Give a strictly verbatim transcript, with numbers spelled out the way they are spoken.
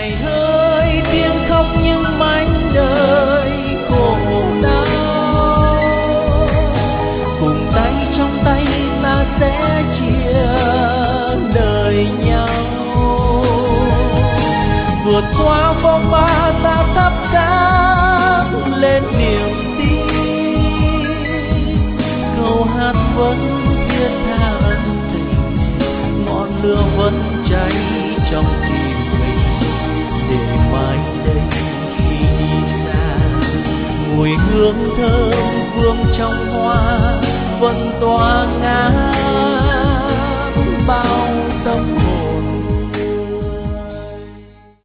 ngày hơi tiếng khóc những mảnh đời khổ đau, cùng tay trong tay ta sẽ chia đời nhau, vượt qua phong ba ta thắp sáng lên niềm tin, câu hát vẫn thiết tha ân tình, ngọn lửa vẫn cháy trong tim mình, để mai đây khi đi xa, mùi hương thơm vương trong hoa vẫn tỏa ngát.